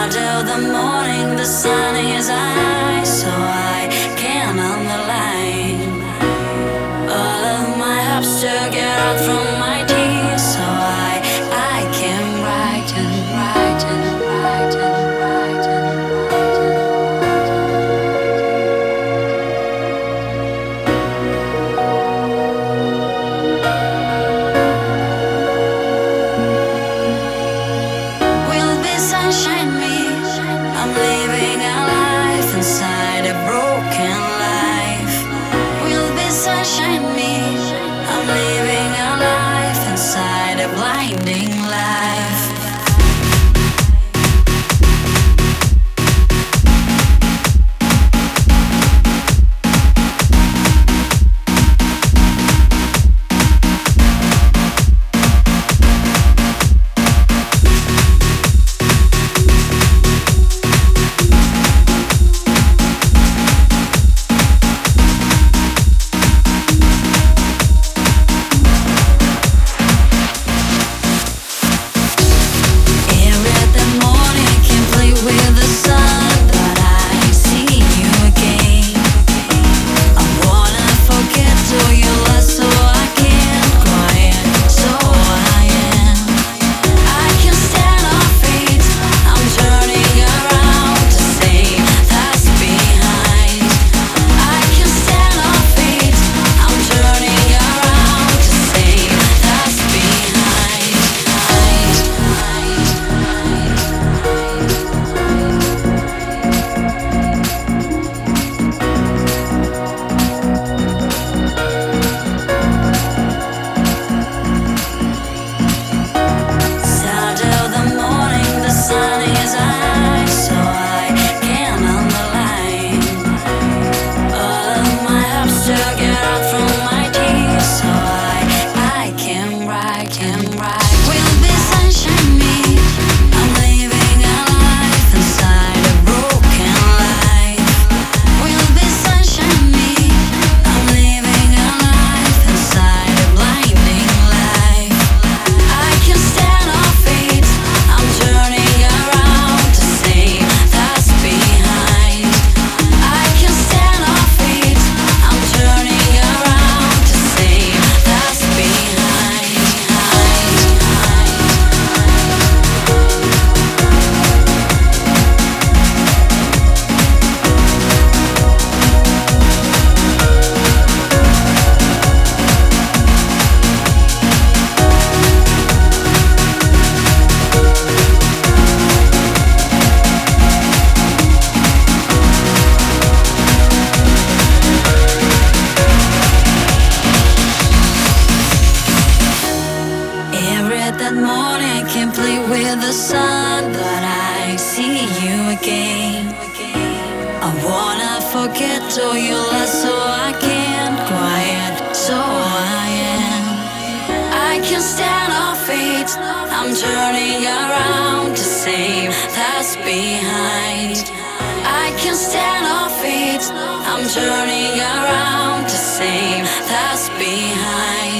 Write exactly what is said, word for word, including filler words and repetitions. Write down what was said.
till the morning, the sun is high, so I can underline all of my hopes to get out from my tears, so I I can write and write and write and write and will be sunshine me. I'm living a life inside a broken life. Will be sunshine me. I'm living a life inside a blinding life. That morning can't play with the sun, but I see you again. I wanna forget all your lies, so I can't quiet, so I am. I can stand our fate. I'm turning around to save that's behind. I can stand our fate. I'm turning around to save that's behind.